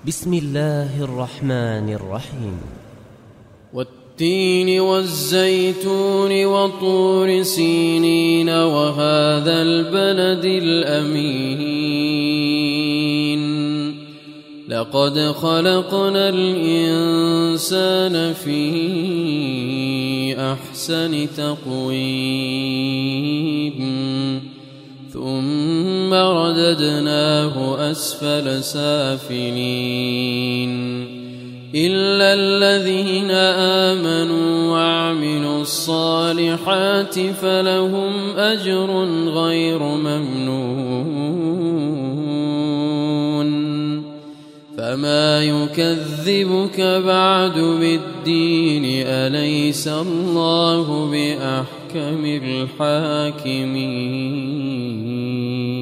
بسم الله الرحمن الرحيم. والتين والزيتون وطور سينين وهذا البلد الأمين لقد خلقنا الإنسان في أحسن تقويم ثم رددناه أسفل سافلين إلا الذين آمنوا وعملوا الصالحات فلهم أجر غير ممنون فما يكذبك بعد بالدين أليس الله بأحكم الحاكمين.